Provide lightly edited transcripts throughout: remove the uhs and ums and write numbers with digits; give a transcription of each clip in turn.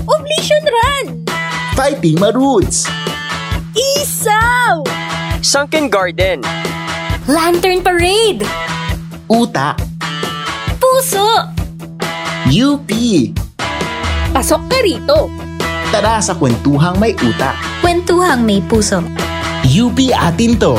Oblation Run! Fighting Maroods! Isaw! Sunken Garden! Lantern Parade! Uta! Puso! UP! Pasok ka rito! Tara sa kwentuhang may utak. Kwentuhang may puso. UP atin to!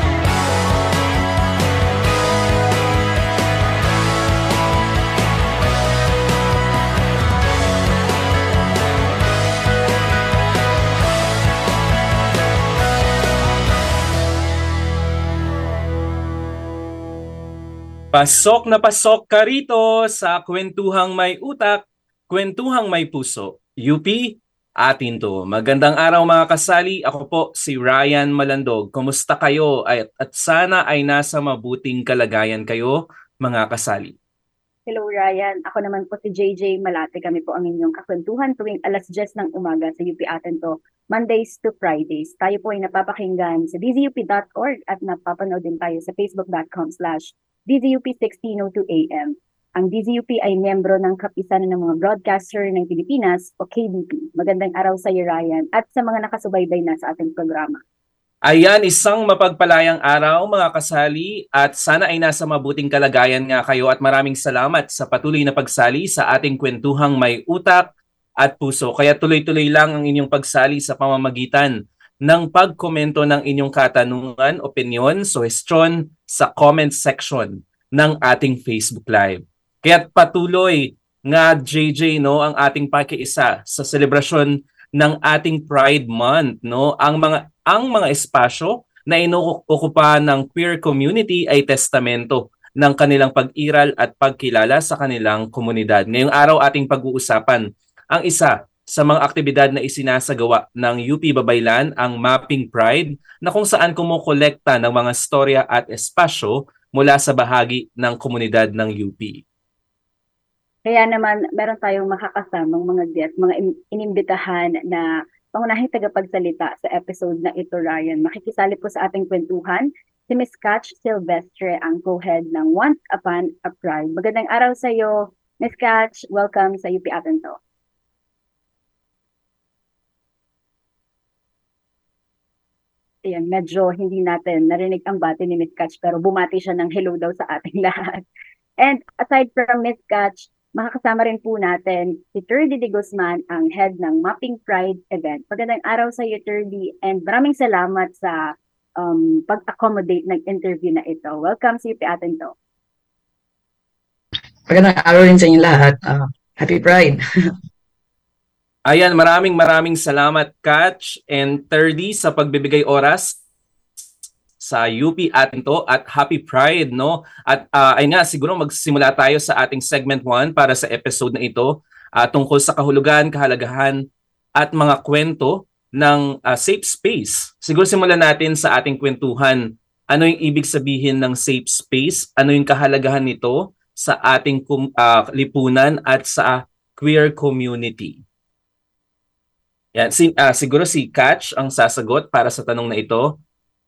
Pasok na pasok ka rito sa Kwentuhang May Utak, Kwentuhang May Puso. UP, atin to. Magandang araw mga kasali. Ako po si Ryan Malandog. Kumusta kayo? At sana ay nasa mabuting kalagayan kayo mga kasali. Hello Ryan, ako naman po si JJ Malate. Kami po ang inyong kakwentuhan tuwing alas 10 ng umaga sa UP atin to. Mondays to Fridays. Tayo po ay napapakinggan sa dzup.org at napapanood din tayo sa facebook.com/DZUP1602 AM. Ang DZUP ay miyembro ng Kapisanan ng mga Broadcaster ng Pilipinas o KBP. Magandang araw sa iyo Ryan at sa mga nakasubaybay na sa ating programa. Ayan, isang mapagpalayang araw mga kasali at sana ay nasa mabuting kalagayan nga kayo at maraming salamat sa patuloy na pagsali sa ating Kwentuhang May Utak at Puso. Kaya tuloy-tuloy lang ang inyong pagsali sa pamamagitan ng pagkomento ng inyong katanungan, opinion, suggestion sa comment section ng ating Facebook Live. Kaya patuloy nga JJ no ang ating pakiisa sa selebrasyon ng ating Pride Month no. Ang mga espasyo na inuokupa ng queer community ay testamento ng kanilang pag-iral at pagkilala sa kanilang komunidad. Ngayong araw ating pag-uusapan ang isa sa mga aktibidad na isinasagawa ng UP Babaylan, ang Mapping Pride, na kung saan kumukolekta ng mga storya at espasyo mula sa bahagi ng komunidad ng UP. Kaya naman, meron tayong makakasamang mga guests, mga inimbitahan na pangunahing tagapagsalita sa episode na ito, Ryan. Makikisali po sa ating kwentuhan si Ms. Catch Silvestre, ang co-head ng Once Upon a Pride. Magandang araw sa iyo, Ms. Catch. Welcome sa UP atin to. Ayan, medyo hindi natin narinig ang bati ni Ms. Catch pero bumati siya ng hello daw sa ating lahat. And aside from Ms. Catch, makakasama rin po natin si Turdy de Guzman, ang head ng Mapping Pride event. Magandang araw sa iyo, Turdy, and maraming salamat sa pag-accommodate ng interview na ito. Welcome sa UP atin to. Magandang araw rin sa inyo lahat. Happy Pride! Ayan, maraming salamat Catch and Turdy sa pagbibigay oras sa UP atin to at Happy Pride, no? At ay nga, siguro magsimula tayo sa ating segment 1 para sa episode na ito tungkol sa kahulugan, kahalagahan at mga kwento ng safe space. Siguro simulan natin sa ating kwentuhan. Ano yung ibig sabihin ng safe space? Ano yung kahalagahan nito sa ating lipunan at sa queer community? Yan, siguro si Catch ang sasagot para sa tanong na ito.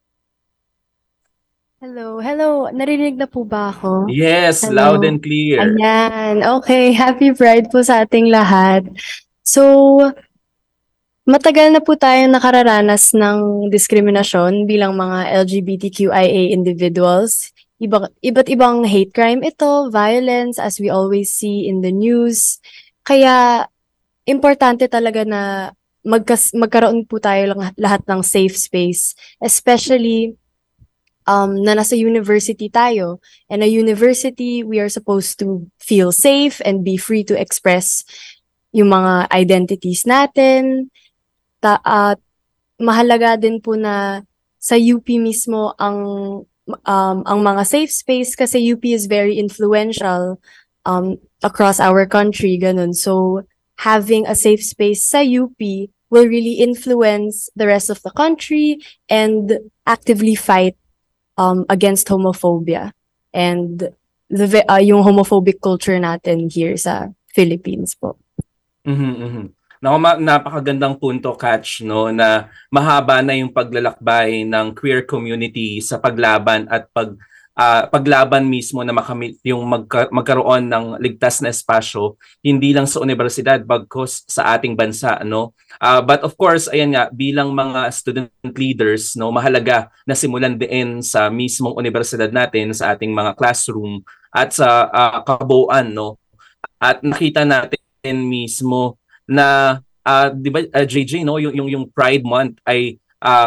Hello. Narinig na po ba ako? Yes, Hello. loud and clear. Ayan. Okay, Happy Pride po sa ating lahat. So, matagal na po tayong nakararanas ng diskriminasyon bilang mga LGBTQIA individuals. Iba't ibang hate crime ito, violence as we always see in the news. Kaya, importante talaga na magkaroon po tayo lahat ng safe space. Especially, na nasa university tayo. And a university, we are supposed to feel safe and be free to express yung mga identities natin. Mahalaga din po na sa UP mismo ang mga safe space kasi UP is very influential across our country, ganun. So, having a safe space sa UP will really influence the rest of the country and actively fight against homophobia and yung homophobic culture natin here sa Philippines po. Napakagandang punto, Catch, no, na mahaba na yung paglalakbay ng queer community sa paglaban at paglaban mismo na makamit yung magkaroon ng ligtas na espasyo hindi lang sa universidad bagkus sa ating bansa, no. But of course, ayan nga, bilang mga student leaders, no, mahalaga na simulan din sa mismong universidad natin, sa ating mga classroom at sa kabuuan, no. At nakita natin mismo na di ba, JJ, no, yung Pride Month ay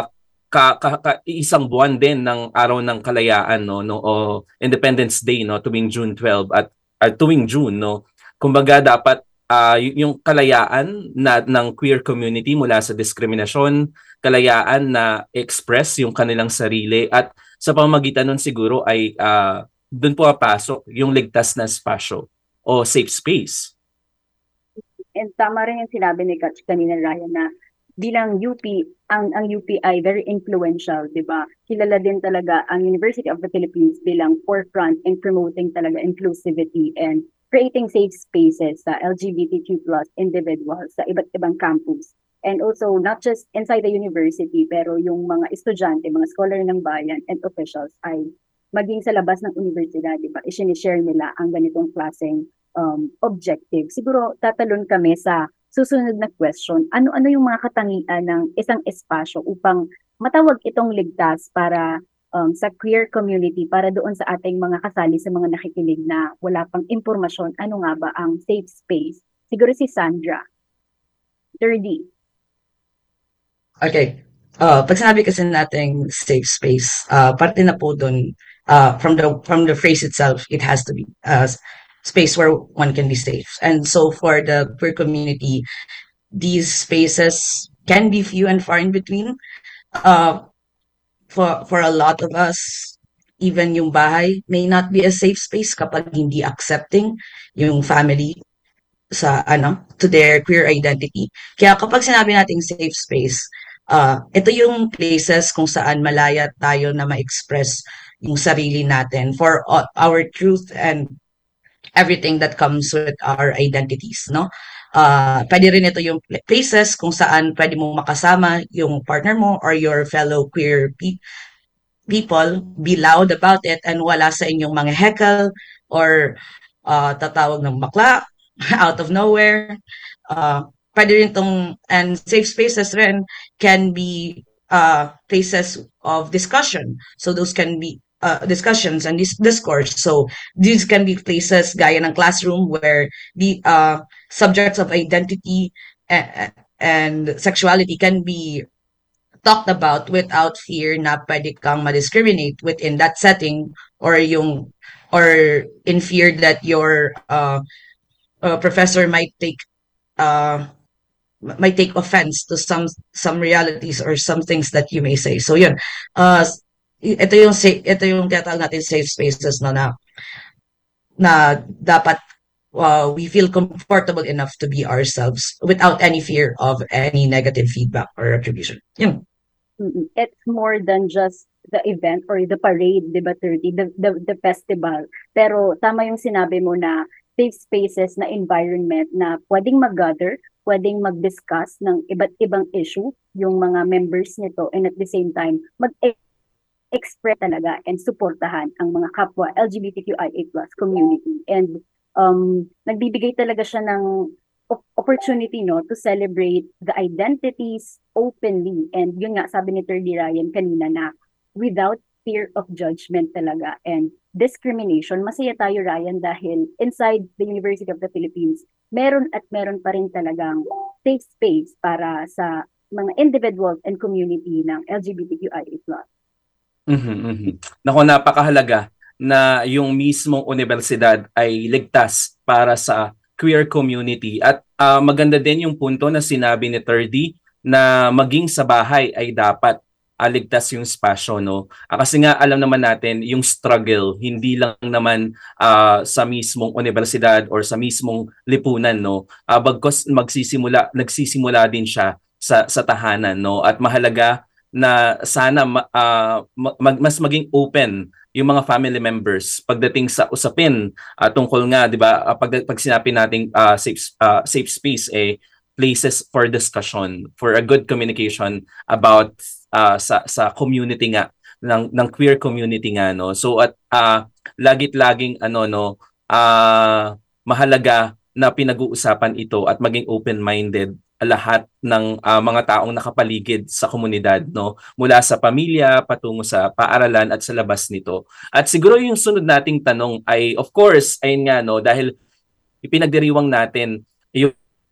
isang buwan din ng araw ng kalayaan, no, o Independence Day, no, tuwing June 12 at tuwing June, no. Kumbaga dapat yung kalayaan ng queer community mula sa diskriminasyon, kalayaan na express yung kanilang sarili, at sa pamamagitan nun siguro ay doon po papasok yung ligtas na espasyo o safe space. And tama rin yung sinabi ni Katch kanina, Ryan, na bilang UP, ang UP ay very influential, di ba? Kilala din talaga ang University of the Philippines bilang forefront in promoting talaga inclusivity and creating safe spaces sa LGBTQ+ individuals sa iba't ibang campus. And also, not just inside the university, pero yung mga estudyante, mga scholar ng bayan and officials ay maging sa labas ng universidad, di ba? I-share nila ang ganitong klaseng objective. Siguro tatalon kami sa susunod na question, ano-ano yung mga katangian ng isang espasyo upang matawag itong ligtas para sa queer community, para doon sa ating mga kasali, sa mga nakikinig na wala pang impormasyon, ano nga ba ang safe space? Siguro si Sandra. 30. Okay. Pag sinabi kasi nating safe space, parte na po dun, from the phrase itself, it has to be space where one can be safe. And so for the queer community, these spaces can be few and far in between. For a lot of us, even yung bahay may not be a safe space kapag hindi accepting yung family sa to their queer identity. Kaya kapag sinabi nating safe space, ito yung places kung saan malaya tayo na ma-express yung sarili natin for our truth and everything that comes with our identities, no? Pwede rin ito yung places kung saan pwede mong makasama yung partner mo or your fellow queer people, be loud about it, and wala sa inyong mga heckle or tatawag ng bakla out of nowhere. Pwede rin and safe spaces rin can be places of discussion. So those can be discussions and discourse. So these can be places gaya ng classroom where the subjects of identity and sexuality can be talked about without fear na pwede kang ma-discriminate within that setting or in fear that your professor might take offense to some realities or some things that you may say. So yun, ito yung tinatawag natin safe spaces, no, na dapat we feel comfortable enough to be ourselves without any fear of any negative feedback or attribution. Yun. It's more than just the event or the parade, di ba, 30, the festival. Pero tama yung sinabi mo na safe spaces na environment na pwedeng mag-gather, pwedeng mag-discuss ng iba't ibang issue, yung mga members nito, and at the same time, mag-express talaga and supportahan ang mga kapwa LGBTQIA+ community. And nagbibigay talaga siya ng opportunity, no, to celebrate the identities openly. And yun nga, sabi ni 30 Ryan kanina, na without fear of judgment talaga and discrimination. Masaya tayo, Ryan, dahil inside the University of the Philippines, meron pa rin talagang safe space para sa mga individuals and community ng LGBTQIA+. Naku, napakahalaga na yung mismong universidad ay ligtas para sa queer community. At maganda din yung punto na sinabi ni 30 na maging sa bahay ay dapat ligtas yung espasyo, no? Kasi nga alam naman natin yung struggle, hindi lang naman sa mismong universidad or sa mismong lipunan, no? Bagkus nagsisimula din siya sa tahanan, no? At mahalaga na sana mas maging open yung mga family members pagdating sa usapin tungkol nga, 'di ba, pag sinabi nating safe space, places for discussion, for a good communication about sa community nga ng queer community nga, no. So at lagit-laging mahalaga na pinag-uusapan ito at maging open-minded lahat ng mga taong nakapaligid sa komunidad, no, mula sa pamilya patungo sa paaralan at sa labas nito. At siguro yung sunod nating tanong ay, of course, ayun nga, no, dahil ipinagdiriwang natin yung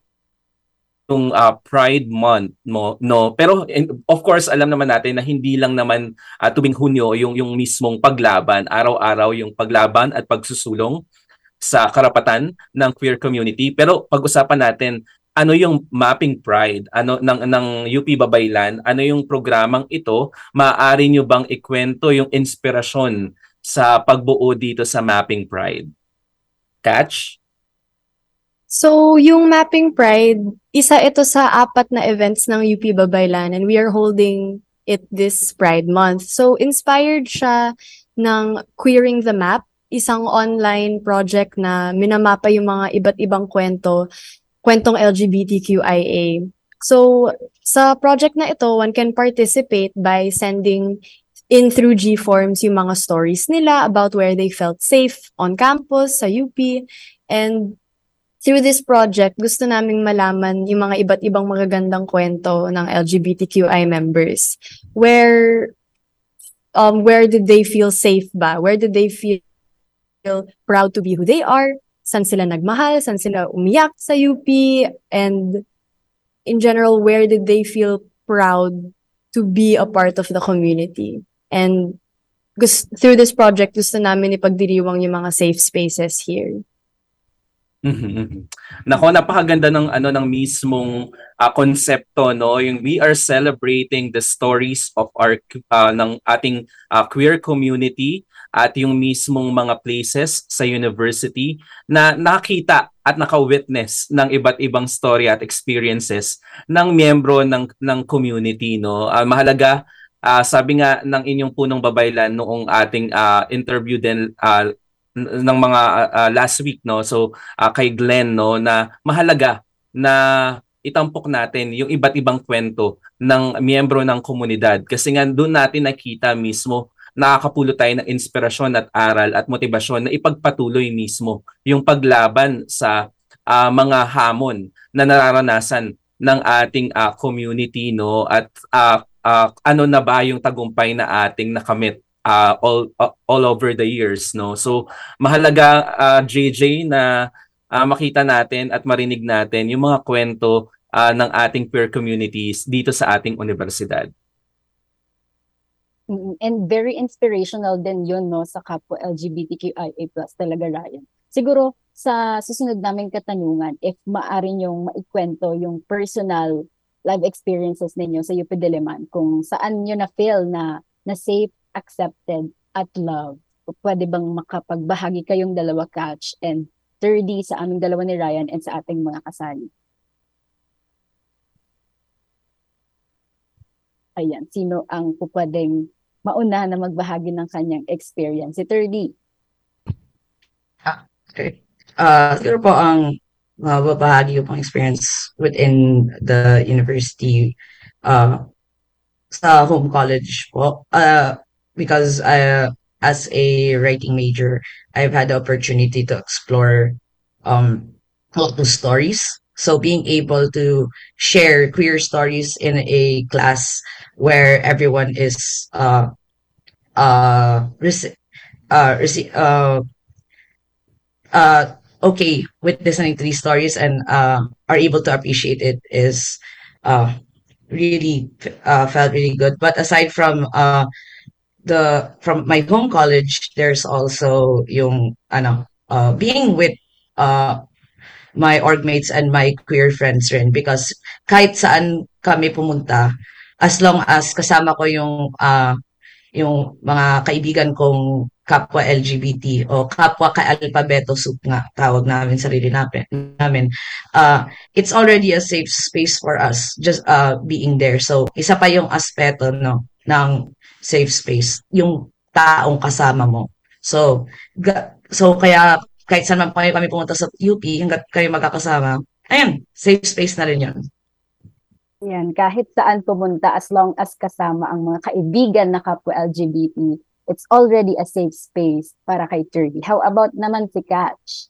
Pride Month mo, no, pero of course alam naman natin na hindi lang naman tuwing Hunyo yung mismong paglaban, araw-araw yung paglaban at pagsusulong sa karapatan ng queer community. Pero pag-usapan natin ano yung Mapping Pride, ano ng UP Babaylan, ano yung programang ito, maaari nyo bang ikwento yung inspirasyon sa pagbuo dito sa Mapping Pride? Catch? So, yung Mapping Pride, isa ito sa 4 na events ng UP Babaylan and we are holding it this Pride Month. So, inspired siya ng Queering the Map, isang online project na minamapa yung mga iba't ibang kwentong LGBTQIA. So, sa project na ito, one can participate by sending in through G-Forms yung mga stories nila about where they felt safe on campus, sa UP, and through this project, gusto naming malaman yung mga iba't ibang magagandang kwento ng LGBTQI members. Where did they feel safe ba? Where did they feel proud to be who they are? Saan sila nagmahal? Saan sila umiyak sa UP? And in general, where did they feel proud to be a part of the community? And through this project, gusto namin ipagdiriwang yung mga safe spaces here. Nako, napakaganda ng mismong konsepto, no, yung we are celebrating the stories of our ng ating queer community at yung mismong mga places sa university na nakita at naka-witness ng iba't ibang story at experiences ng miyembro ng community, no. Mahalaga, sabi nga ng inyong punong babaylan noong ating interview din ng mga last week, no, so kay Glenn, no, na mahalaga na itampok natin yung iba't ibang kwento ng miyembro ng komunidad kasi nga doon natin nakita mismo, nakakapulo tayo ng inspirasyon at aral at motibasyon na ipagpatuloy mismo yung paglaban sa mga hamon na nararanasan ng ating community, no, at ano na ba yung tagumpay na ating nakamit all over the years, no. So mahalaga, JJ, na makita natin at marinig natin yung mga kwento ng ating queer communities dito sa ating universidad. And very inspirational din yun, no, sa kapwa LGBTQIA+ talaga, Ryan. Siguro sa susunod naming katanungan, if maaari nyong maikwento yung personal life experiences ninyo sa UP Diliman, kung saan nyo na-feel na safe, accepted, at love. Pwede bang makapagbahagi kayong dalawa, Catch, and 3D sa aming dalawa ni Ryan and sa ating mga kasali? Ayan, sino ang pwedeng mauna na magbahagi ng kanyang experience? Si 3D. Okay. Siguro po ang babahagi ko pang experience within the university sa home college po. Because as a writing major, I've had the opportunity to explore local stories. So being able to share queer stories in a class where everyone is okay with listening to these stories and are able to appreciate it is really felt really good. But aside from my home college, there's also yung being with my org mates and my queer friends rin, because kahit saan kami pumunta, as long as kasama ko yung mga kaibigan kong kapwa LGBT o kapwa ka-alpabeto soup nga tawag namin sarili namin, it's already a safe space for us just being there. So isa pa yung aspeto, no, ng safe space, yung taong kasama mo. So kaya kahit saan man kami pumunta sa UP, hanggat kayo magkakasama, ayun, safe space na rin yun. Yan, kahit saan pumunta, as long as kasama ang mga kaibigan na kapwa LGBT, it's already a safe space para kay Turvy. How about naman si Catch?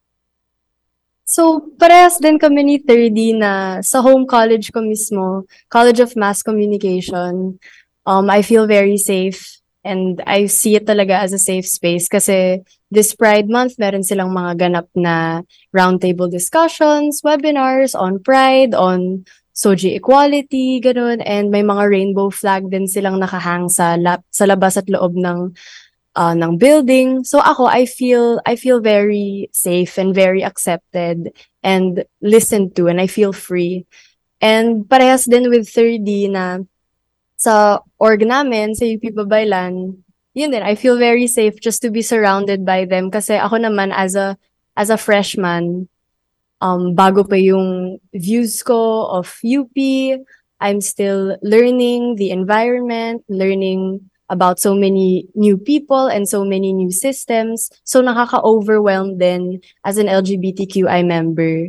So, parehas din kami ni 3D na sa home college ko mismo, College of Mass Communication, I feel very safe and I see it talaga as a safe space kasi this Pride Month, meron silang mga ganap na roundtable discussions, webinars on Pride, on Soji equality, ganun, and may mga rainbow flag din silang nakahang sa labas at loob ng building. So ako, I feel very safe and very accepted and listened to, and I feel free. And parehas din with 3D na sa org namin, sa UP Babaylan, yun din, I feel very safe just to be surrounded by them. Kasi ako naman, as a freshman, bago pa yung views ko of UP, I'm still learning the environment, learning about so many new people and so many new systems. So nakaka-overwhelmed din as an LGBTQI member.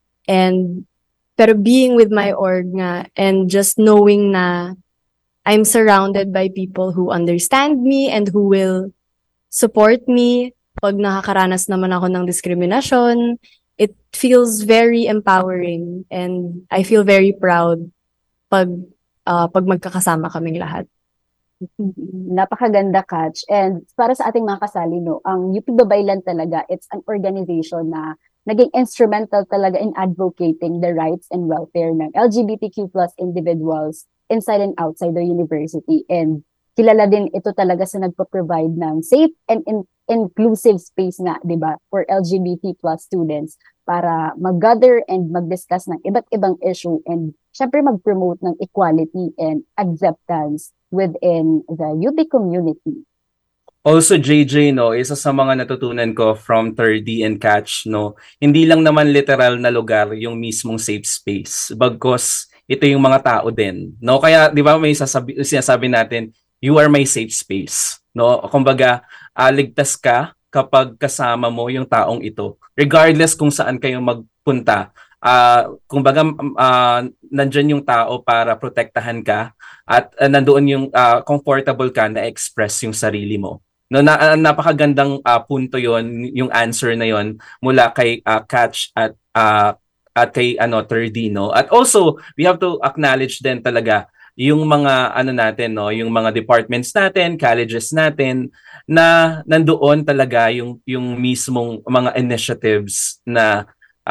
Pero being with my org nga and just knowing na I'm surrounded by people who understand me and who will support me pag nakakaranas naman ako ng diskriminasyon, it feels very empowering and I feel very proud pag magkakasama kaming lahat. Napakaganda, Catch. And para sa ating mga kasali, no, ang UP Babaylan talaga, it's an organization na naging instrumental talaga in advocating the rights and welfare ng LGBTQ plus individuals inside and outside the university. And kilala din ito talaga sa nagpo-provide ng safe and inclusive space nga, di ba, for LGBT plus students para mag-gather and mag-discuss ng iba't ibang issue and syempre mag-promote ng equality and acceptance within the UP community. Also, JJ, no, isa sa mga natutunan ko from 3D and Catch, no, hindi lang naman literal na lugar yung mismong safe space. Bagkus, ito yung mga tao din. No? Kaya, di ba, may sinasabi natin, you are my safe space. No? Kumbaga, ligtas ka kapag kasama mo yung taong ito. Regardless kung saan kayo magpunta. Kumbaga, nandyan yung tao para protektahan ka at nandoon yung comfortable ka na express yung sarili mo. No, napakagandang punto yon, yung answer na yon mula kay Catch at kay 3D, no. At also, we have to acknowledge din talaga yung mga natin, no, yung mga departments natin, colleges natin na nandoon talaga yung mismong mga initiatives na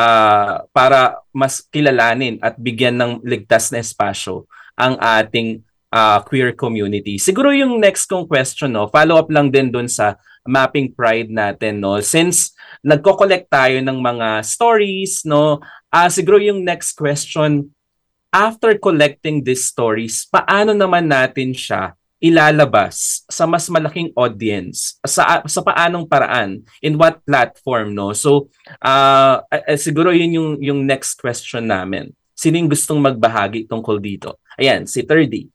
para mas kilalanin at bigyan ng ligtas na espasyo ang ating queer community. Siguro yung next kong question, no, follow up lang din dun sa mapping pride natin, no. Since nagko-collect tayo ng mga stories, no, siguro yung next question, after collecting these stories, paano naman natin siya ilalabas sa mas malaking audience? Sa paanong paraan? In what platform, no? So, siguro yun yung next question namin. Sino yung gustong magbahagi tungkol dito? Ayan, si 3D.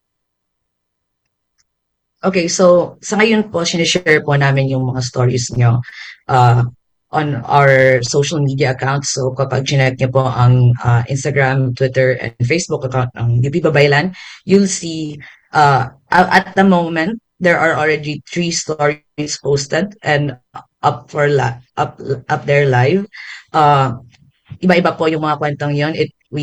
Okay, so sa ngayon po, sinishare po namin yung mga stories nyo on our social media accounts. So kapag chinek nyo po ang Instagram, Twitter, and Facebook account ng UP Babaylan, you'll see at the moment, there are already 3 stories posted and up there live. Iba-iba po yung mga kwentong yon.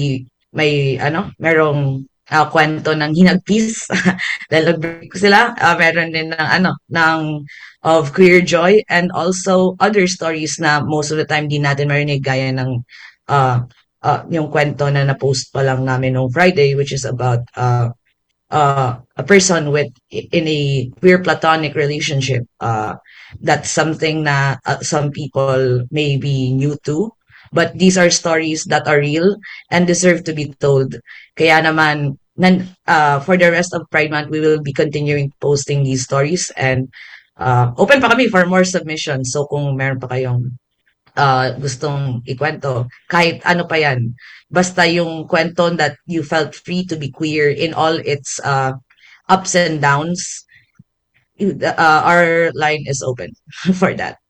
Merong kwento ng hinagpis dahil nag-break sila. Meron din of queer joy and also other stories na most of the time di natin marinig gaya ng yung kwento na na-post pa lang namin on Friday, which is about a person in a queer platonic relationship. That's something na some people may be new to. But these are stories that are real and deserve to be told. Kaya naman, for the rest of Pride Month, we will be continuing posting these stories and open pa kami for more submissions. So kung meron pa kayong gustong ikwento, kahit ano pa yan, basta yung kwento that you felt free to be queer in all its ups and downs, our line is open for that.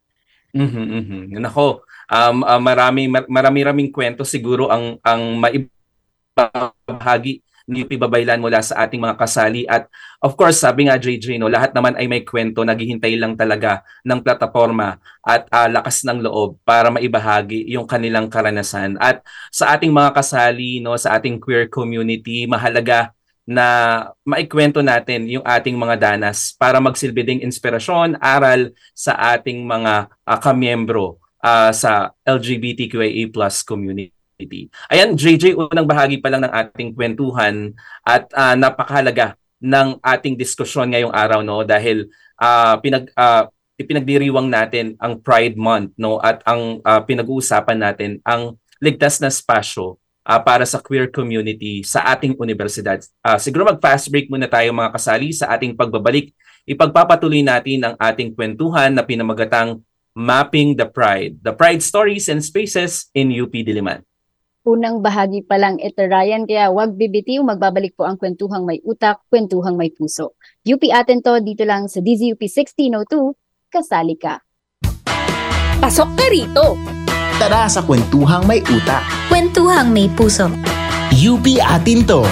Nako, marami-raming kwento siguro ang bahagi ni UP Babaylan mula sa ating mga kasali. At of course, sabi nga JJ, no, lahat naman ay may kwento, naghihintay lang talaga ng plataforma at lakas ng loob para maibahagi yung kanilang karanasan. At sa ating mga kasali, no, sa ating queer community, mahalaga na maikwento natin yung ating mga danas para magsilbi ding inspirasyon, aral sa ating mga kamiyembro sa LGBTQIA+ community. Ayan, JJ, unang bahagi pa lang ng ating kwentuhan at napakahalaga ng ating diskusyon ngayong araw, no, dahil ipinagdiriwang natin ang Pride Month, no, at ang pinag-uusapan natin ang ligtas na espasyo para sa queer community sa ating universidad. Siguro mag-fast break muna tayo mga kasali. Sa ating pagbabalik, ipagpapatuloy natin ang ating kwentuhan na pinamagatang Mapping the Pride Stories and Spaces in UP Diliman. Unang bahagi pa lang ito, Ryan, kaya wag bibitiw, magbabalik po ang kwentuhang may utak, kwentuhang may puso. UP atin to, dito lang sa DZUP 1602, kasali ka. Pasok ka rito. Tara sa kwentuhang may utak. Kwentuhang may puso. UP atin to.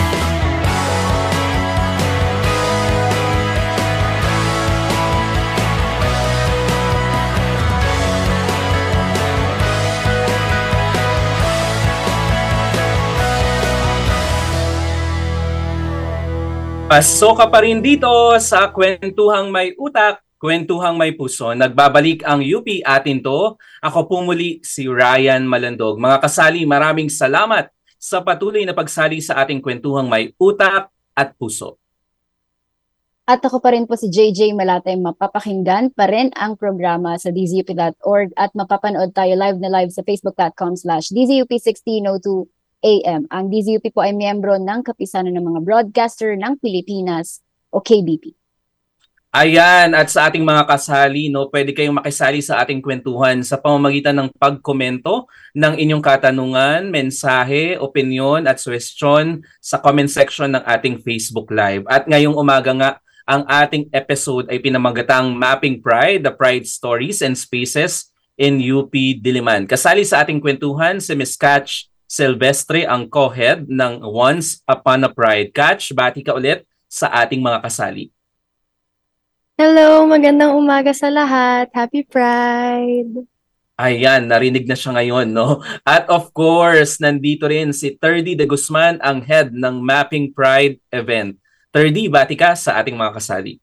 Pasok ka pa rin dito sa kwentuhang may utak, kwentuhang may puso. Nagbabalik ang UP atin to. Ako po muli si Ryan Malandog. Mga kasali, maraming salamat sa patuloy na pagsali sa ating kwentuhang may utak at puso. At ako pa rin po si JJ Malatay. Mapapakinggan pa rin ang programa sa dzup.org at mapapanood tayo live na live sa facebook.com/dzup1602 AM. Ang DZUP po ay miyembro ng Kapisanan ng mga Broadcaster ng Pilipinas o KBP. Ayan, at sa ating mga kasali, no, pwede kayong makisali sa ating kwentuhan sa pamamagitan ng pagkomento ng inyong katanungan, mensahe, opinion at suwestyon sa comment section ng ating Facebook Live. At ngayong umaga nga, ang ating episode ay pinamagatang Mapping Pride, the Pride Stories and Spaces in UP Diliman. Kasali sa ating kwentuhan si Ms. Catch Silvestre, ang co-head ng Once Upon a Pride. Catch, bati ka ulit sa ating mga kasali. Hello, magandang umaga sa lahat. Happy Pride! Ayan, narinig na siya ngayon, no? At of course, nandito rin si Terdy De Guzman, ang head ng Mapping Pride event. Terdy, bati ka sa ating mga kasali.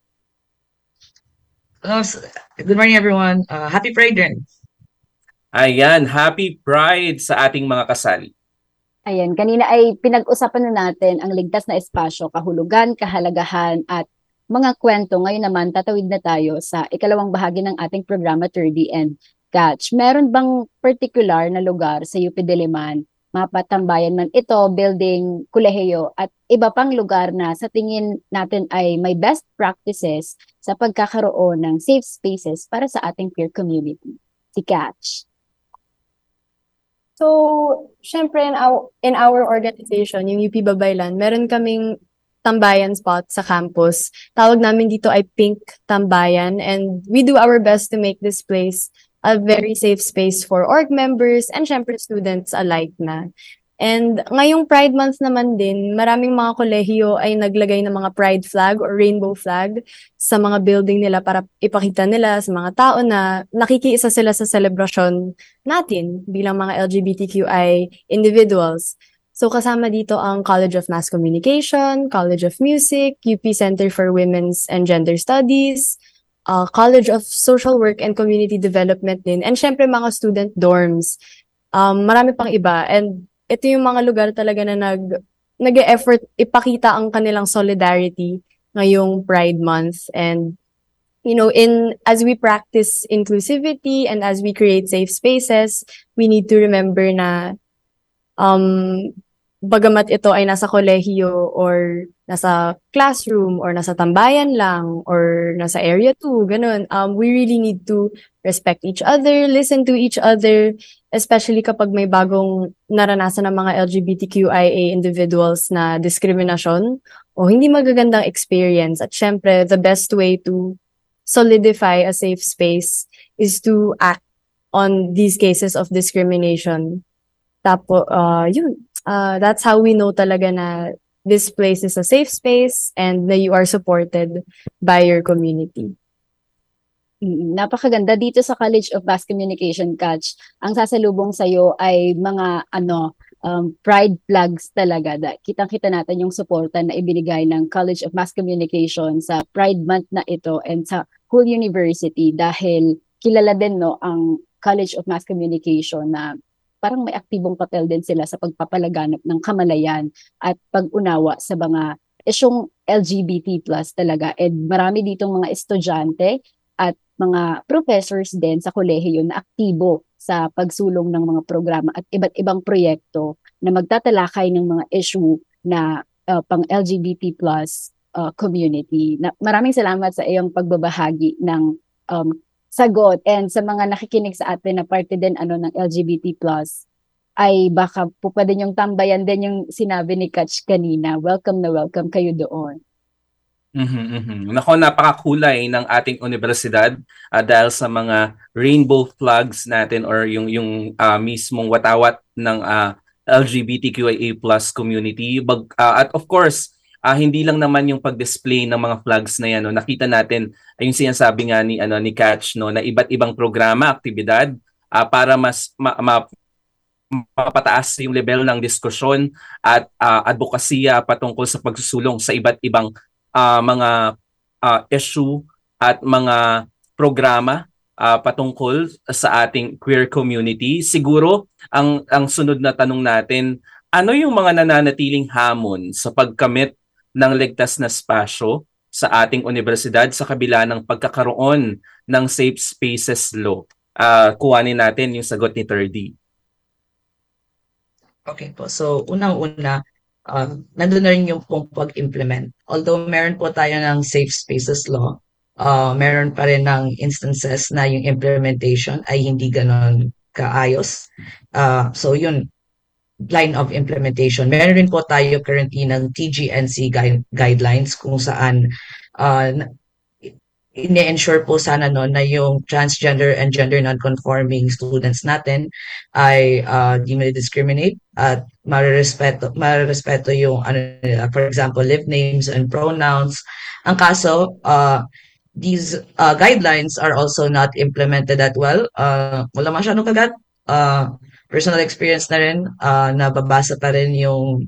Good morning, everyone. Happy Pride rin. Ayan, Happy Pride sa ating mga kasali. Ayan, kanina ay pinag-usapan na natin ang ligtas na espasyo, kahulugan, kahalagahan at mga kwento. Ngayon naman, tatawid na tayo sa ikalawang bahagi ng ating programa, Terdy and Catch. Meron bang particular na lugar sa UP Diliman, mapatambayan man ito, building, kolehiyo, at iba pang lugar na sa tingin natin ay may best practices sa pagkakaroon ng safe spaces para sa ating peer community? Si Catch. So, syempre in our organization, yung UP Babaylan, meron kaming tambayan spot sa campus. Tawag namin dito ay Pink Tambayan, and we do our best to make this place a very safe space for org members and syempre students alike na. And ngayong Pride Month naman din, maraming mga kolehiyo ay naglagay ng mga pride flag or rainbow flag sa mga building nila para ipakita nila sa mga tao na nakikiisa sila sa selebrasyon natin bilang mga LGBTQI individuals. So kasama dito ang College of Mass Communication, College of Music, UP Center for Women's and Gender Studies, College of Social Work and Community Development din, and syempre mga student dorms. Marami pang iba, and ito yung mga lugar talaga na nag-e-effort ipakita ang kanilang solidarity ngayong Pride Month. And you know, as we practice inclusivity and as we create safe spaces, we need to remember na bagamat ito ay nasa kolehiyo or nasa classroom or nasa tambayan lang or nasa area 2, ganun, we really need to respect each other, listen to each other, especially kapag may bagong naranasan ng mga LGBTQIA individuals na diskriminasyon o hindi magagandang experience. At syempre, the best way to solidify a safe space is to act on these cases of discrimination. Yun. That's how we know talaga na this place is a safe space and na you are supported by your community. Napakaganda dito sa College of Mass Communication, Catch. Ang sasalubong sa'yo ay mga pride flags talaga. Kitang-kita natin yung suporta na ibinigay ng College of Mass Communication sa Pride Month na ito and sa whole university dahil kilala din ang College of Mass Communication na parang may aktibong papel din sila sa pagpapalaganap ng kamalayan at pag-unawa sa mga isyong LGBT+ talaga. And marami ditong mga estudyante at mga professors din sa kolehiyo na aktibo sa pagsulong ng mga programa at iba't ibang proyekto na magtatalakay ng mga issue na pang LGBT+ community. Maraming salamat sa iyong pagbabahagi ng sagot, and sa mga nakikinig sa atin na parte din ng LGBT+, ay baka po pwede niyong tambayan din yung sinabi ni Catch kanina. Welcome na welcome kayo doon. Nako, napakakulay ng ating universidad dahil sa mga rainbow flags natin or yung mismong watawat ng LGBTQIA+ community. At of course, hindi lang naman yung pag-display ng mga flags na yan. No? Nakita natin yung sinasabi nga ni Catch, no, na iba't ibang programa, aktibidad para mas mapataas yung level ng diskusyon at advokasya patungkol sa pagsusulong sa iba't ibang mga issue at mga programa patungkol sa ating queer community. Siguro ang sunod na tanong natin, ano yung mga nananatiling hamon sa pagkamit ng ligtas na espasyo sa ating universidad sa kabila ng pagkakaroon ng safe spaces law? Kuhanin natin yung sagot ni Terdy. Okay po. So, unang-una, nandun na rin yung pong pag-implement. Although meron po tayo ng safe spaces law, meron pa rin ng instances na yung implementation ay hindi ganon kaayos. So, yun, line of implementation. Meron rin po tayo currently ng TGNC guidelines kung saan ine-ensure po sana na yung transgender and gender non-conforming students natin ay di discriminate at marerespeto yung for example, live names and pronouns. Ang kaso, these guidelines are also not implemented that well. Wala masyadong kagat. Personal experience na rin, nababasa pa rin yung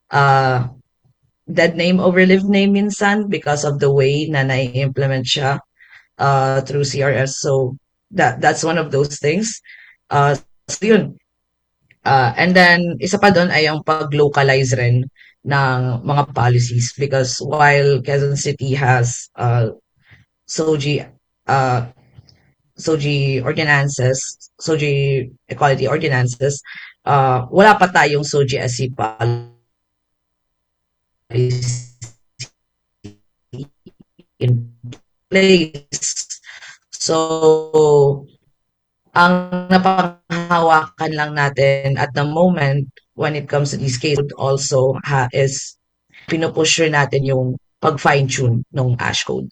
dead name over live name minsan because of the way na nai-implement siya through CRS. So that's one of those things. So yun. And then isa pa doon ay yung pag-localize rin ng mga policies because while Quezon City has SOGI ordinances, SOGI equality ordinances, wala pa tayong SOGI SC policy in place. So, ang napanghawakan lang natin at the moment when it comes to these cases also is pinupush rin natin yung pag-fine-tune ng ASH code.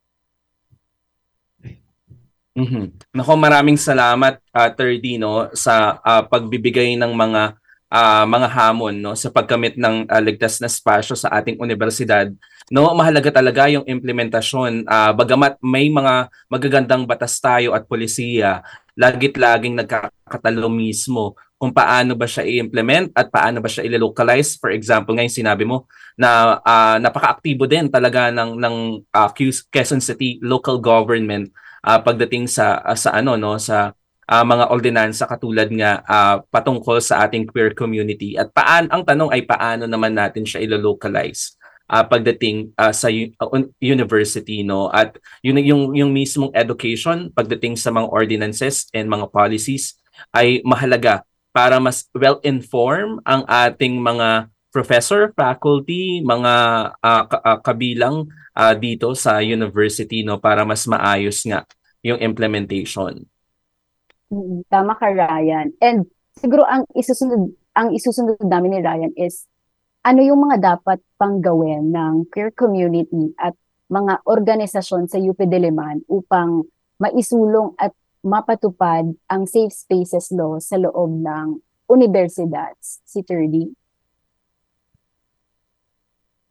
Nako, maraming salamat Terdy, no, sa pagbibigay ng mga hamon, no, sa pagkamit ng ligtas na espasyo sa ating universidad. No, mahalaga talaga yung implementasyon. Bagamat may mga magagandang batas tayo at polisiya, laging nagkakatalo mismo kung paano ba siya i-implement at paano ba siya i-localize. For example, ngayon sinabi mo na napaka-aktibo din talaga ng Quezon City local government pagdating sa mga ordinansa katulad nga patungkol sa ating queer community. At ang tanong ay paano naman natin siya i-localize pagdating sa university, no? At yung mismong education pagdating sa mga ordinances and mga policies ay mahalaga para mas well-informed ang ating mga professor, faculty, mga kabilang dito sa university, no, para mas maayos nga yung implementation. Tama ka, Ryan. And siguro ang isusunod namin ni Ryan is ano yung mga dapat pang gawin ng queer community at mga organisasyon sa UP Diliman upang maisulong at mapatupad ang safe spaces law sa loob ng universidad. Si Terdy.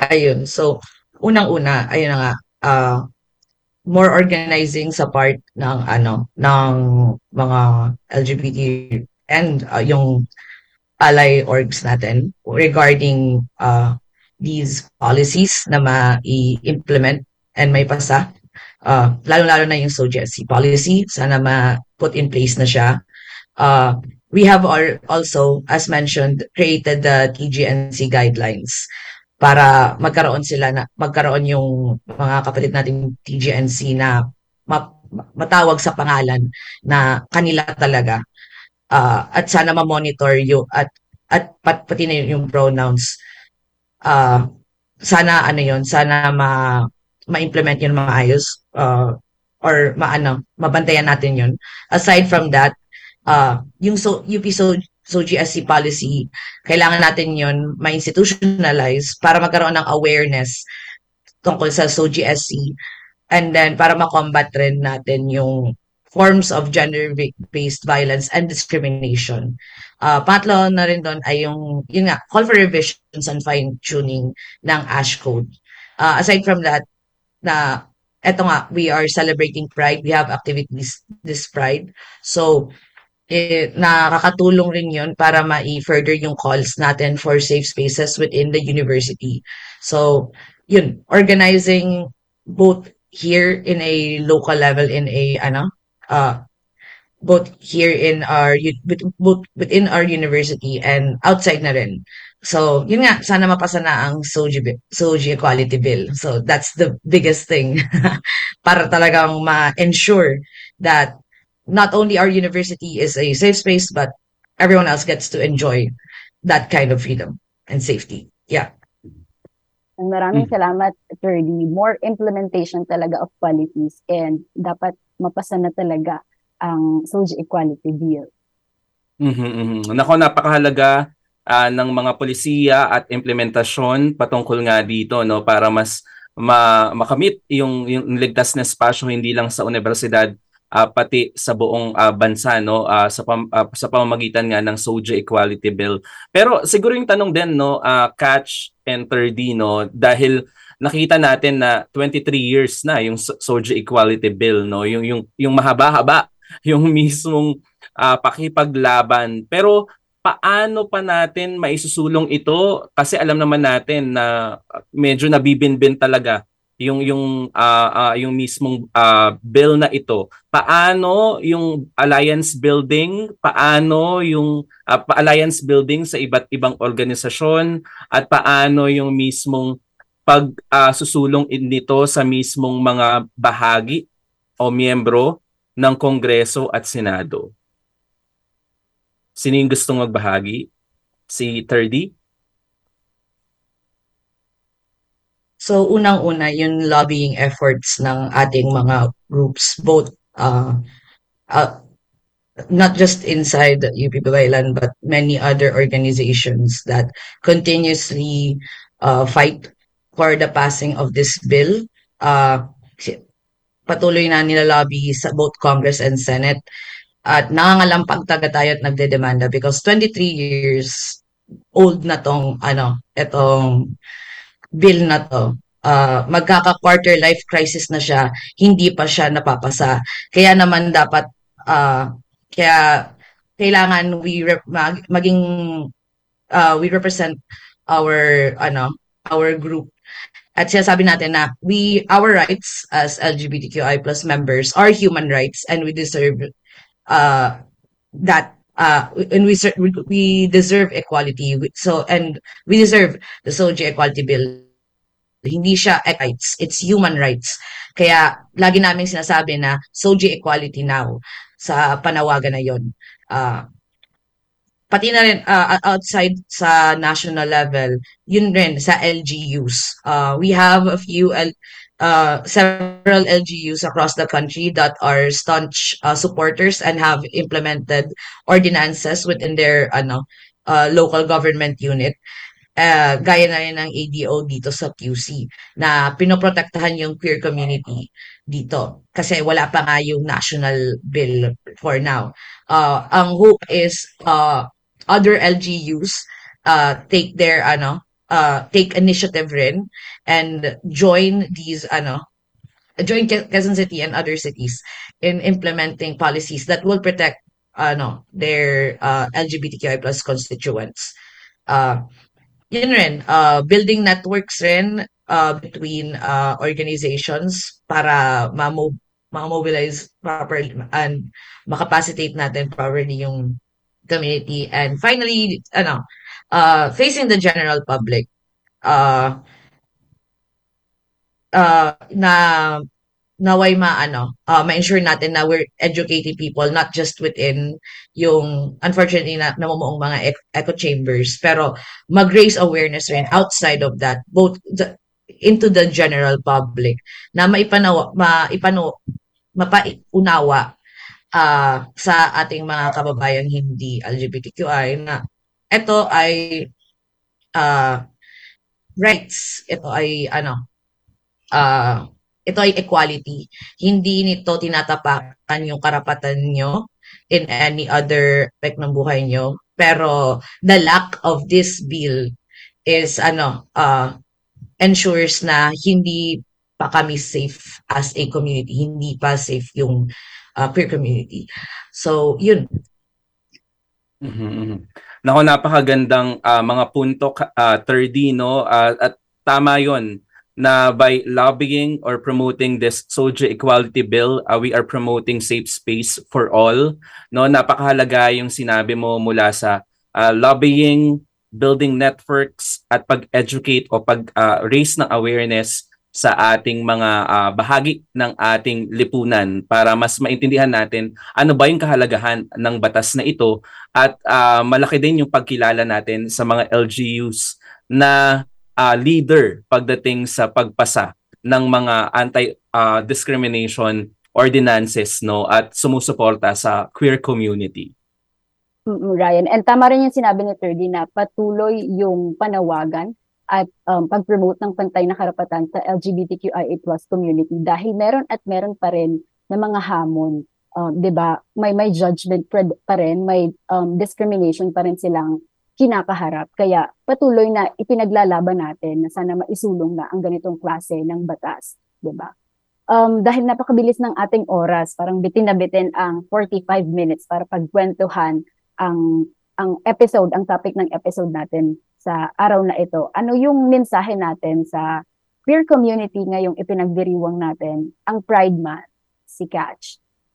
ayun. So, unang-una, ayun na nga, more organizing sa part ng ng mga LGBT and yung ally orgs natin regarding these policies na ma-implement and may pasa. Lalo-lalo na yung SOGSC policy, sana ma-put in place na siya. We have also, as mentioned, created the TGNC guidelines para magkaroon yung mga kapatid nating TGNC na matawag sa pangalan na kanila talaga. At sana ma-monitor yung pati na yung pronouns. Sana sana ma-implement yun maayos, or mabantayan natin yun. Aside from that, yung UP SOGSC policy, kailangan natin yun ma-institutionalize para magkaroon ng awareness tungkol sa SOGSC, and then para ma-combat rin natin yung forms of gender-based violence and discrimination. Pangatlo na rin doon ay yung nga, call for revisions and fine-tuning ng ASH code. Aside from that, eto nga, we are celebrating Pride. We have activities this Pride. So, nakakatulong rin yun para ma-further yung calls natin for safe spaces within the university. So, yun, organizing both here in a local level, in a both here in both within our university and outside na rin. So, yun nga, sana mapasa na ang SOGI Equality Bill. So, that's the biggest thing para talagang ma-ensure that not only our university is a safe space, but everyone else gets to enjoy that kind of freedom and safety. Yeah. Maraming salamat, Attorney. More implementation talaga of policies, and dapat mapasa na talaga ang SOGI Equality Bill. Nako, napakahalaga ng mga polisiya at implementasyon patungkol nga dito, no, para mas makamit yung ligtas na espasyo hindi lang sa universidad, pati sa buong bansa, no, sa pamamagitan nga ng SOGI Equality Bill. Pero siguro yung tanong din, no, Catch and 3D, no, dahil nakita natin na 23 years na yung SOGI Equality Bill, no, yung mahaba-haba, yung mismong pakipaglaban. Pero paano pa natin maisusulong ito? Kasi alam naman natin na medyo nabibinbin talaga yung mismong bill na ito. Paano yung alliance building? Paano yung alliance building sa iba't ibang organisasyon? At paano yung mismong pagsusulong nito sa mismong mga bahagi o miyembro ng Kongreso at Senado? Sino yung gustong magbahagi? Si 3D? So, unang-una, yung lobbying efforts ng ating mga groups, both not just inside UP Babaylan, but many other organizations that continuously fight for the passing of this bill. Patuloy na nilalobby sa both Congress and Senate. At nangangalampag taga tayo at nagdedemanda because 23 years old na etong bill na to. Magkaka-quarter life crisis na siya, hindi pa siya napapasa. Kaya naman dapat, kaya kailangan we represent our group. At sinasabi natin na our rights as LGBTQI+ members are human rights, and we deserve that. And we deserve equality. And we deserve the SOGI Equality Bill. Hindi siya rights, it's human rights. Kaya lagi namin sinasabi na SOGI Equality now sa panawagan na yon. Pati na rin outside sa national level, yun rin sa LGUs. We have a few several LGUs across the country that are staunch supporters and have implemented ordinances within their local government unit. Gaya na rin ng ADO dito sa QC na pinoprotektahan yung queer community dito kasi wala pa nga yung national bill for now. Ang hope is other LGUs take their take initiative rin and join Quezon City and other cities in implementing policies that will protect their LGBTQI plus constituents. Yun rin, building networks rin between organizations para ma-mobilize properly and makapacitate natin properly yung community. And finally, facing the general public, na naway ma-ensure natin na we're educating people not just within yung unfortunately na namumuong mga echo chambers, pero mag-raise awareness rin outside of that, both into the general public na mapaunawa sa ating mga kababayang hindi LGBTQI na ito ay rights, ito ay equality. Hindi nito tinatapakan yung karapatan nyo in any other aspect ng buhay nyo. Pero the lack of this bill is ensures na hindi pa kami safe as a community. Hindi pa safe yung queer community. So, yun. Nako, napakagandang mga punto, Thirdy, no? At tama yon na by lobbying or promoting this SOGIE Equality Bill, we are promoting safe space for all. No, napakahalaga yung sinabi mo mula sa lobbying, building networks at pag-educate o pag-raise ng awareness sa ating mga bahagi ng ating lipunan para mas maintindihan natin ano ba yung kahalagahan ng batas na ito at malaki din yung pagkilala natin sa mga LGUs na leader pagdating sa pagpasa ng mga anti-discrimination ordinances, no, at sumusuporta sa queer community. Ryan, and tama rin yung sinabi ni Thirdy na patuloy yung panawagan at pag-promote ng pantay na karapatan sa LGBTQIA+ community dahil meron pa rin na mga hamon, 'di ba? May judgment pa rin, may discrimination pa rin silang kinakaharap. Kaya patuloy na ipinaglalaban natin na sana maisulong na ang ganitong klase ng batas, 'di ba? Dahil napakabilis ng ating oras, parang bitin na bitin ang 45 minutes para pagkwentuhan ang topic ng episode natin sa araw na ito. Ano yung mensahe natin sa queer community ngayong ipinagdiriwang natin ang Pride Month, si Catch?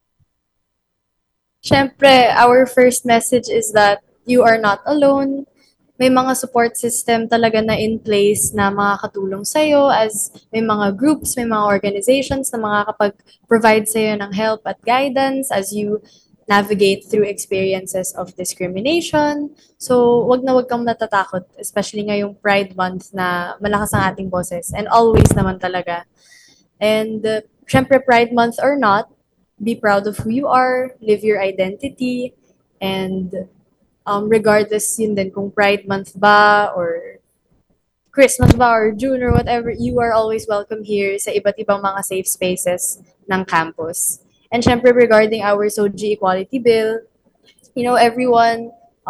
Syempre, our first message is that you are not alone. May mga support system talaga na in place na makakatulong sa'yo as may mga groups, may mga organizations na makakapag-provide sa'yo ng help at guidance as you navigate through experiences of discrimination. So, wag kang natatakot, especially ngayong Pride Month na malakas ang ating boses and always naman talaga. And syempre, Pride Month or not, be proud of who you are, live your identity, and regardless yun din kung Pride Month ba or Christmas ba or June or whatever, you are always welcome here sa iba't ibang mga safe spaces ng campus. And syempre regarding our SOGIE Equality Bill, everyone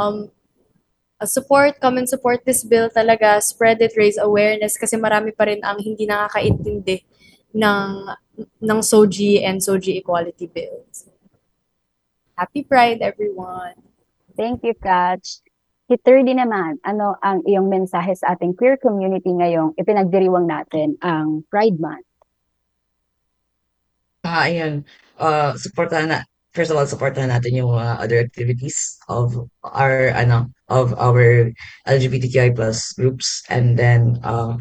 come and support this bill talaga, spread it, raise awareness kasi marami pa rin ang hindi nakakaintindi ng SOGIE and SOGIE Equality Bills. Happy Pride, everyone! Thank you, Catch. Si Thirdy naman, ano ang iyong mensahe sa ating queer community ngayong ipinagdiriwang natin ang Pride Month? Ayan. First of all, supportahan natin yung other activities of our LGBTQI+ groups, and then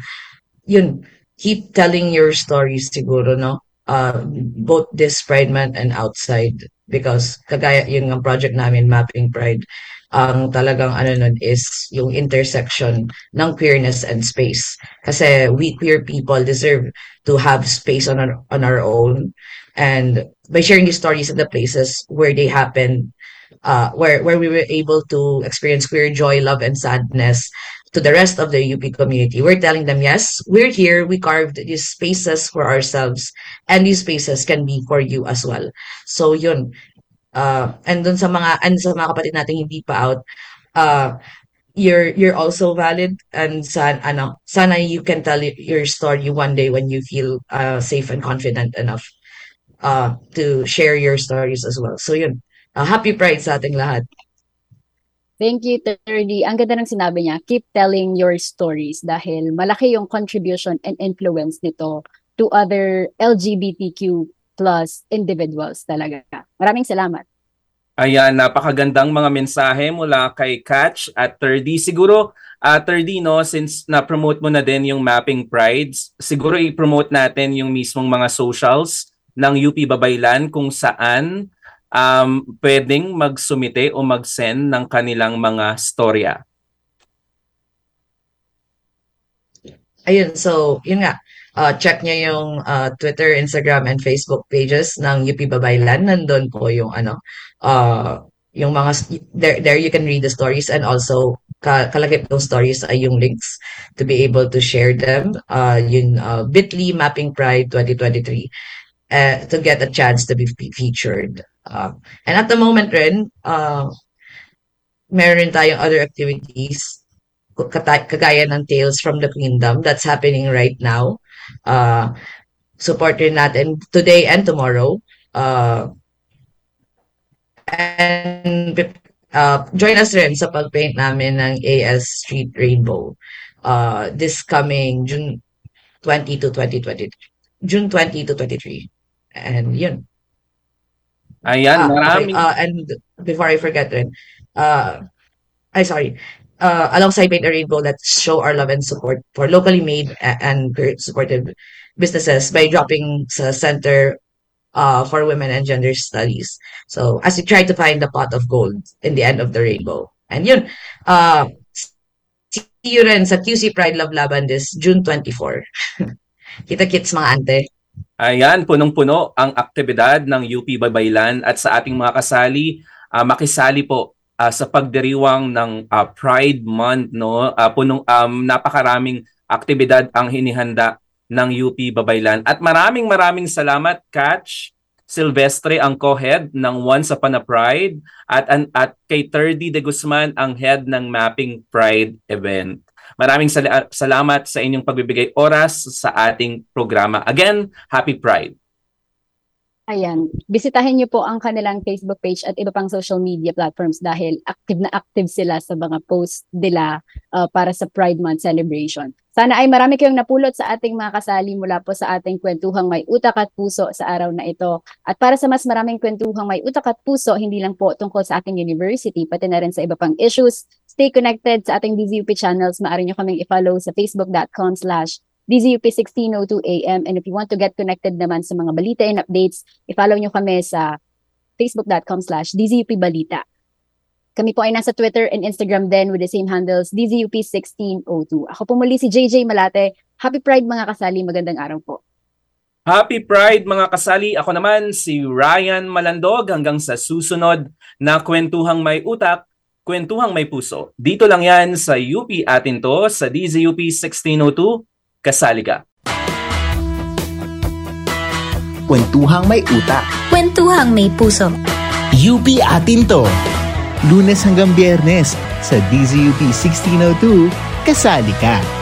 keep telling your stories siguro, no? Both this Pride Month and outside, because kagaya yun ng project namin, Mapping Pride, ang talagang nun is yung intersection ng queerness and space. Kasi we queer people deserve to have space on our own, and by sharing these stories in the places where they happen, where we were able to experience queer joy, love, and sadness to the rest of the UP community, we're telling them, yes, we're here, we carved these spaces for ourselves, and these spaces can be for you as well. So yun, and sa mga kapatid natin hindi pa out, you're also valid, and sana you can tell your story one day when you feel safe and confident enough to share your stories as well. So yun, happy Pride sa ating lahat. Thank you, Terdy. Ang ganda ng sinabi niya, keep telling your stories dahil malaki yung contribution and influence nito to other LGBTQ plus individuals talaga. Maraming salamat. Ayan, napakagandang mga mensahe mula kay Catch at Terdy. Siguro, Terdy, no, since na-promote mo na din yung Mapping Prides, siguro i-promote natin yung mismong mga socials ng UP Babaylan kung saan pwedeng magsumite o mag-send ng kanilang mga storya. Ayun, so yun nga, check nyo yung Twitter, Instagram, and Facebook pages ng UP Babaylan. Nandun po yung yung mga, there you can read the stories, and also kalagip ng stories ay yung links to be able to share them. Yung bit.ly Mapping Pride 2023 to get a chance to be featured. And at the moment rin, meron tayong other activities kagaya ng Tales from the Queendom that's happening right now. Support rin natin today and tomorrow. And join us rin sa pagpaint namin ng AS Street Rainbow this coming June 20 to 23. And yun. Ayan, maraming. And before I forget rin, alongside Paint a Rainbow, let's show our love and support for locally made and supportive businesses by dropping sa Center for Women and Gender Studies. So as we try to find the pot of gold in the end of the rainbow. And yun, see you rin sa QC Pride Love Laban this June 24. Kita-kits mga ante. Ayan, punong-puno ang aktibidad ng UP Babaylan at sa ating mga kasali, makisali po sa pagdiriwang ng Pride Month, no? Napakaraming aktibidad ang hinihanda ng UP Babaylan. At maraming salamat, Catch Silvestre, ang co-head ng Once Upon a Pride, at kay Terdy de Guzman, ang head ng Mapping Pride event. Maraming salamat sa inyong pagbibigay oras sa ating programa. Again, Happy Pride! Ayan, bisitahin niyo po ang kanilang Facebook page at iba pang social media platforms dahil active na active sila sa mga post nila para sa Pride Month celebration. Sana ay marami kayong napulot sa ating mga kasali mula po sa ating kwentuhang may utak at puso sa araw na ito. At para sa mas maraming kwentuhang may utak at puso, hindi lang po tungkol sa ating university, pati na rin sa iba pang issues, stay connected sa ating DZUP channels. Maaari nyo kaming i-follow sa facebook.com/DZUP1602 AM. And if you want to get connected naman sa mga balita and updates, i-follow nyo kami sa facebook.com/DZUP Balita. Kami po ay nasa Twitter and Instagram din with the same handles, DZUP1602. Ako po muli si JJ Malate. Happy Pride mga kasali, magandang araw po. Happy Pride mga kasali. Ako naman si Ryan Malandog, hanggang sa susunod na kwentuhang may utak, kwentuhang may puso. Dito lang yan sa UP Atin To, sa DZUP 1602, kasali ka. Kwentuhang may utak. Kwentuhang may puso. UP Atin To. Lunes hanggang Biyernes sa DZUP 1602, kasali ka.